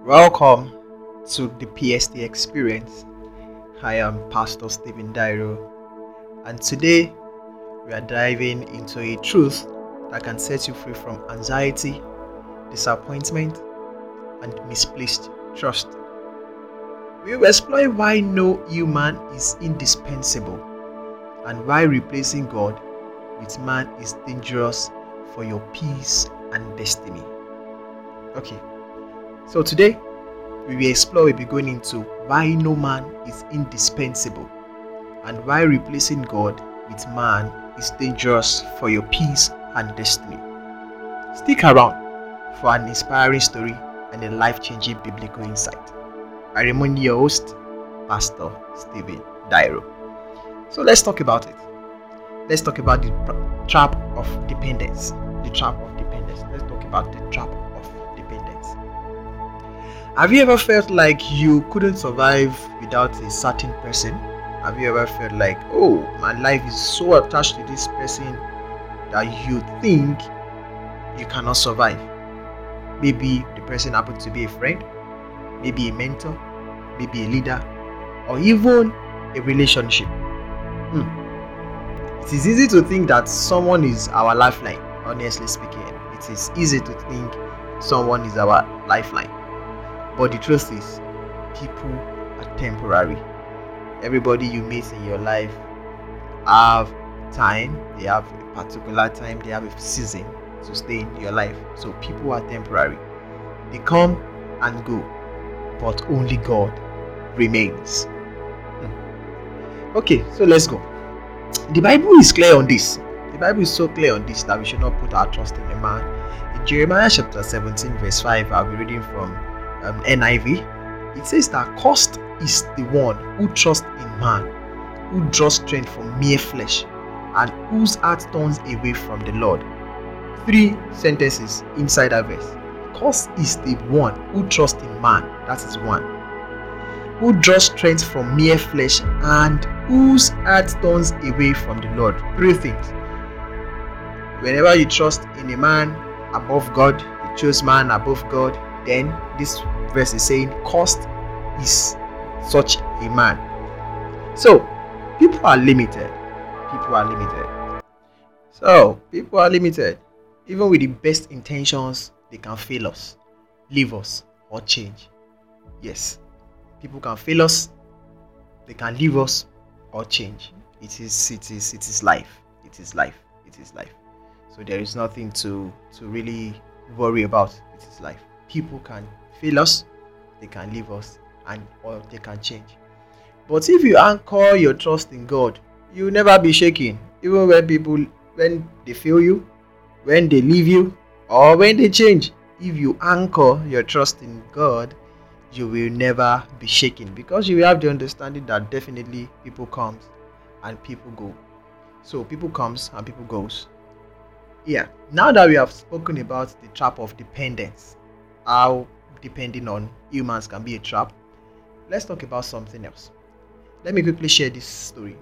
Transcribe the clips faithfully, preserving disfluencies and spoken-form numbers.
Welcome to the P S T experience. I am Pastor Stephen Dairo, and today we are diving into a truth that can set you free from anxiety, disappointment, and misplaced trust. We will explore why no human is indispensable and why replacing God with man is dangerous for your peace and destiny. Okay, so today we will explore, we'll be going into why no man is indispensable and why replacing God with man is dangerous for your peace and destiny. Stick around for an inspiring story and a life-changing biblical insight. I remain your host, Pastor Stephen Dairo. So let's talk about it. Let's talk about the trap of dependence. The trap of dependence. Let's talk about the trap of dependence. Have you ever felt like you couldn't survive without a certain person? Have you ever felt like, oh, my life is so attached to this person that you think you cannot survive? Maybe the person happened to be a friend, maybe a mentor, maybe a leader, or even a relationship. Hmm. It is easy to think that someone is our lifeline. Honestly speaking, it is easy to think someone is our lifeline. But the truth is, people are temporary. Everybody you meet in your life have time, they have a particular time, they have a season to stay in your life. So people are temporary. They come and go, but only God remains. Hmm. Okay, so let's go. The Bible is clear on this. The Bible is so clear on this that we should not put our trust in a man. In Jeremiah chapter seventeen verse five, I'll be reading from Um, N I V. It says that cursed is the one who trusts in man, who draws strength from mere flesh, and whose heart turns away from the Lord. Three sentences inside that verse. Cursed is the one who trusts in man, that is one, who draws strength from mere flesh, and whose heart turns away from the Lord. Three things. Whenever you trust in a man above God, you choose man above God, then this verse is saying cursed is such a man. So people are limited. People are limited. So people are limited. Even with the best intentions, they can fail us, leave us, or change. Yes, people can fail us, they can leave us, or change. It is it is it is life. It is life. It is life. So there is nothing to to really worry about. It is life. People can fail us, they can leave us, and or they can change. But if you anchor your trust in God, you will never be shaken. Even when people, when they fail you, when they leave you, or when they change, if you anchor your trust in God, you will never be shaken, because you will have the understanding that definitely people comes and people go. So people comes and people goes. Yeah. Now that we have spoken about the trap of dependence, how depending on humans can be a trap, let's talk about something else. Let me quickly share this story.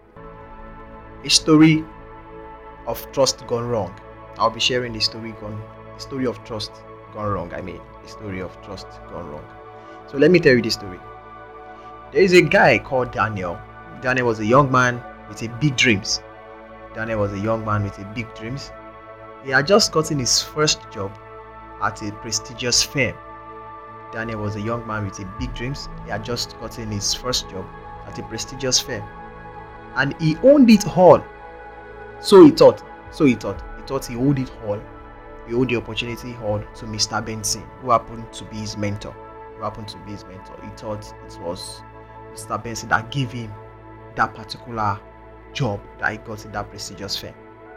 A story of trust gone wrong. I'll be sharing the story gone, the story of trust gone wrong. I mean, the story of trust gone wrong. So let me tell you this story. There is a guy called Daniel. Daniel was a young man with a big dreams. Daniel was a young man with a big dreams. He had just gotten his first job at a prestigious firm. Daniel was a young man with a big dreams. He had just gotten his first job at a prestigious firm, and he owned it all. So he thought. So he thought. He thought he owned it all. He owed the opportunity all to Mister Benson, who happened to be his mentor. Who happened to be his mentor. He thought it was Mister Benson that gave him that particular job that he got in that prestigious firm.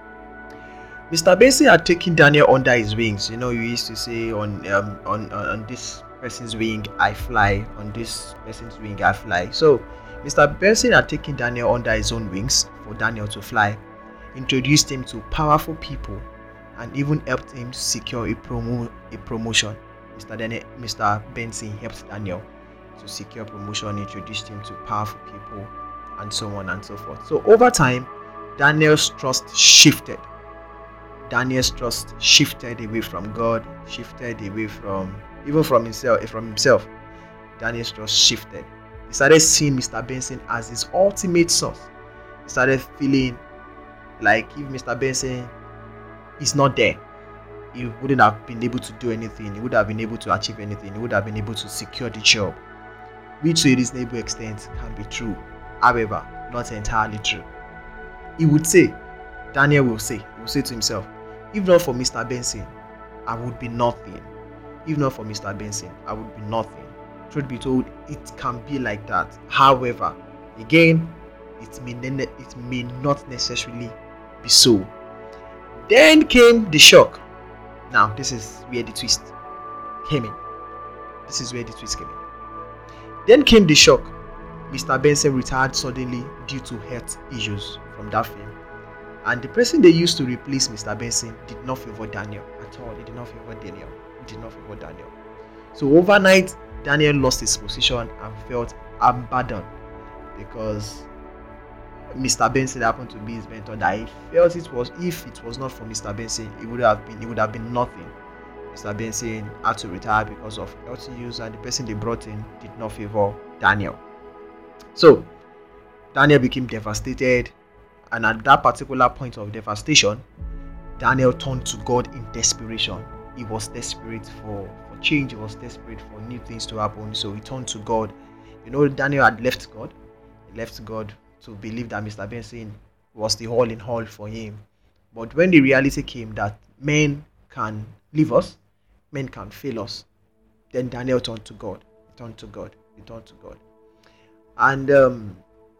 Mister Benson had taken Daniel under his wings. You know, you used to say on um, on on this person's wing I fly, on this person's wing I fly. So Mister Benson had taken Daniel under his own wings for Daniel to fly, introduced him to powerful people, and even helped him secure a promo a promotion. Mister Daniel, Mister Benson helped Daniel to secure promotion, introduced him to powerful people, and so on and so forth. So over time, Daniel's trust shifted. Daniel's trust shifted away from God, shifted away from Even from himself, from himself, Daniel's trust shifted. He started seeing Mister Benson as his ultimate source. He started feeling like if Mister Benson is not there, he wouldn't have been able to do anything. He would have been able to achieve anything. He would have been able to secure the job, which to a reasonable extent can be true. However, not entirely true. He would say, Daniel will say, he will say to himself, if not for Mister Benson, I would be nothing. If not for Mister Benson, I would be nothing. Truth be told, it can be like that. However, again, it may, ne- it may not necessarily be so. Then came the shock. Now, this is where the twist came in. This is where the twist came in. Then came the shock. Mister Benson retired suddenly due to health issues from that firm. And the person they used to replace Mister Benson did not favor Daniel at all. They did not favor Daniel. It did not favor Daniel. So overnight, Daniel lost his position and felt abandoned because Mister Benson happened to be his mentor. That he felt it was if it was not for Mister Benson, it would have been it would have been nothing. Mister Benson had to retire because of health issues, and the person they brought in did not favor Daniel. So Daniel became devastated, and at that particular point of devastation, Daniel turned to God in desperation. He was desperate for, for change. He was desperate for new things to happen. So he turned to God. You know, Daniel had left God. He left God to believe that Mister Benson was the all in all for him. But when the reality came that men can leave us, men can fail us, then Daniel turned to God. He turned to God. He turned to God. And um,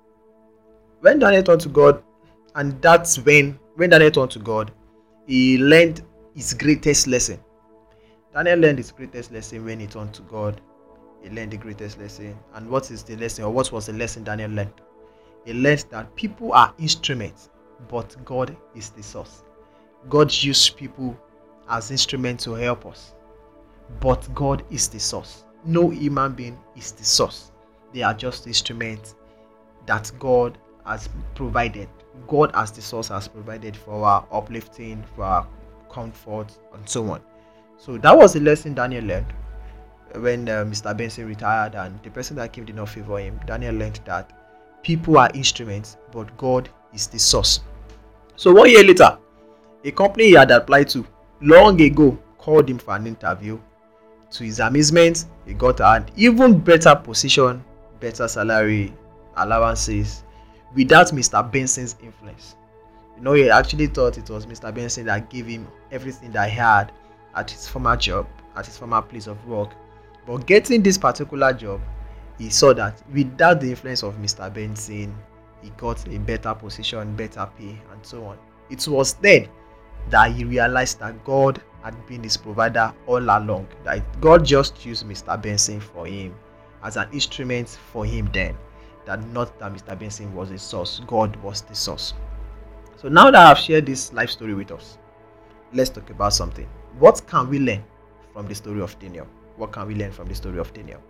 when Daniel turned to God, and that's when, when Daniel turned to God, he learned his greatest lesson. Daniel learned his greatest lesson when he turned to God. He learned the greatest lesson. And what is the lesson, or what was the lesson Daniel learned? He learned that people are instruments, but God is the source. God used people as instruments to help us, but God is the source. No human being is the source. They are just instruments that God has provided. God as the source has provided for our uplifting, for our comfort, and so on. So that was the lesson Daniel learned when uh, Mister Benson retired, and the person that came did not favor him. Daniel learned that people are instruments, but God is the source. So one year later, a company he had applied to long ago called him for an interview. To his amazement, he got an even better position, better salary, allowances, without Mister Benson's influence. You know, he actually thought it was Mister Benson that gave him everything that he had at his former job, at his former place of work. But getting this particular job, he saw that without the influence of Mister Benson, he got a better position, better pay, and so on. It was then that he realized that God had been his provider all along. That God just used Mister Benson for him as an instrument for him then. That not that Mister Benson was the source, God was the source. So now that I've shared this life story with us, let's talk about something. What can we learn from the story of Daniel? What can we learn from the story of Daniel?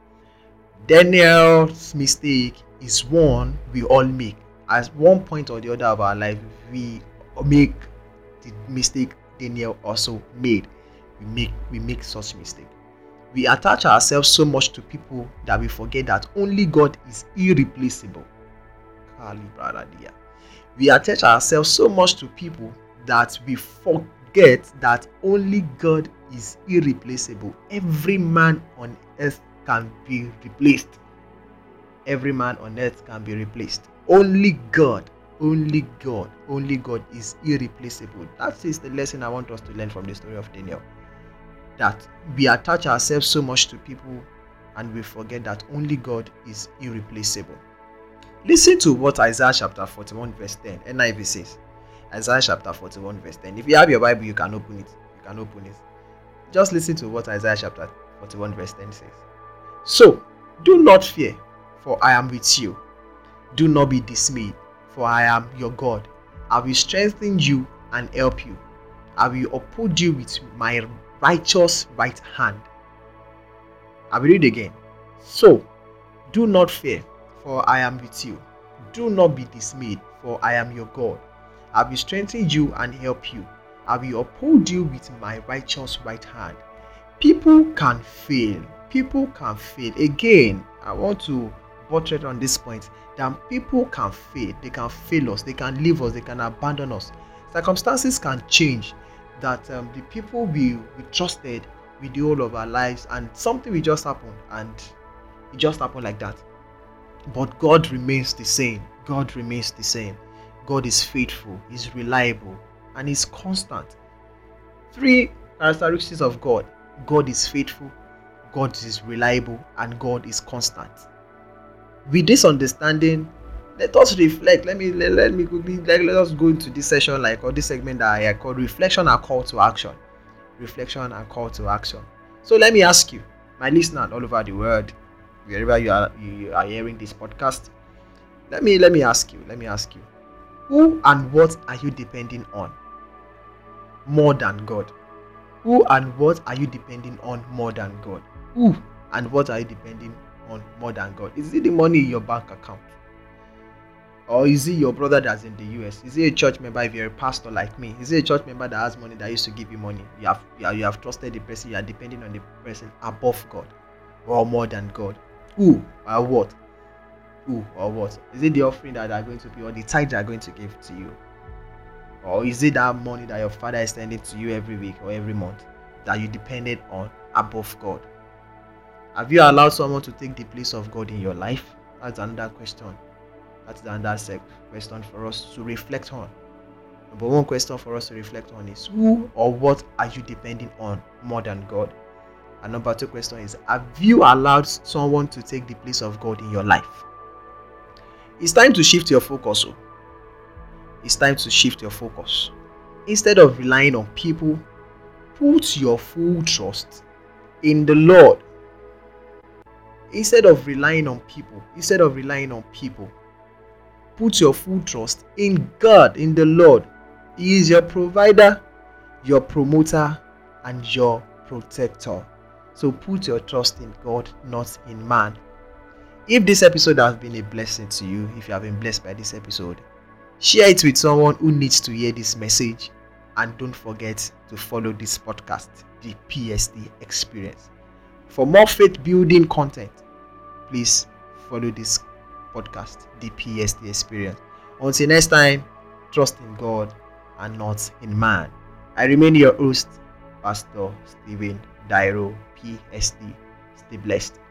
Daniel's mistake is one we all make. At one point or the other of our life, we make the mistake Daniel also made. We make we make such mistake. We attach ourselves so much to people that we forget that only God is irreplaceable. We attach ourselves so much to people that we forget that only God is irreplaceable. Every man on earth can be replaced. Every man on earth can be replaced. Only God, only God, only God is irreplaceable. That is the lesson I want us to learn from the story of Daniel. That we attach ourselves so much to people and we forget that only God is irreplaceable. Listen to what Isaiah chapter forty-one verse ten, N I V says. Isaiah chapter forty-one verse ten. If you have your Bible, you can open it. You can open it. Just listen to what Isaiah chapter forty-one verse ten says. So, do not fear, for I am with you. Do not be dismayed, for I am your God. I will strengthen you and help you. I will uphold you with my righteous right hand. I will read again. So, do not fear, for I am with you. Do not be dismayed, for I am your God. I will strengthen you and help you. I will uphold you with my righteous right hand. People can fail. People can fail. Again, I want to buttress on this point that people can fail. They can fail us. They can leave us. They can abandon us. Circumstances can change. That um, the people we, we trusted with the whole of our lives, and something will just happen, and it just happened like that. But God remains the same. God remains the same. God is faithful. He's reliable, and He's constant. Three characteristics of God: God is faithful, God is reliable, and God is constant. With this understanding, let us reflect. Let me let, let me quickly let, let us go into this session, like, or this segment that I call reflection and call to action. Reflection and call to action. So let me ask you, my listener all over the world, wherever you are you are hearing this podcast, let me let me ask you, let me ask you, who and what are you depending on more than God? Who and what are you depending on more than God? Who and what are you depending on more than God? Is it the money in your bank account? Or is it your brother that's in the U S? Is it a church member if you're a pastor like me? Is it a church member that has money that used to give you money? You have you have, you have trusted the person, you are depending on the person above God or more than God. Who or what? Who or what? Is it the offering that they are going to pay, or the tithe they are going to give to you? Or is it that money that your father is sending to you every week or every month that you depended on above God? Have you allowed someone to take the place of God in your life? That's another question. That's another question for us to reflect on. But one question for us to reflect on is, who or what are you depending on more than God? And number two question is, have you allowed someone to take the place of God in your life? It's time to shift your focus. It's time to shift your focus. Instead of relying on people, put your full trust in the Lord. Instead of relying on people, instead of relying on people, put your full trust in God, in the Lord. He is your provider, your promoter, and your protector. So put your trust in God, not in man. If this episode has been a blessing to you, if you have been blessed by this episode, share it with someone who needs to hear this message. And don't forget to follow this podcast, the P S D Experience. For more faith building content, please follow this podcast, the P S D Experience. Until next time, trust in God and not in man. I remain your host, Pastor Stephen Dairo, P S D. Stay blessed.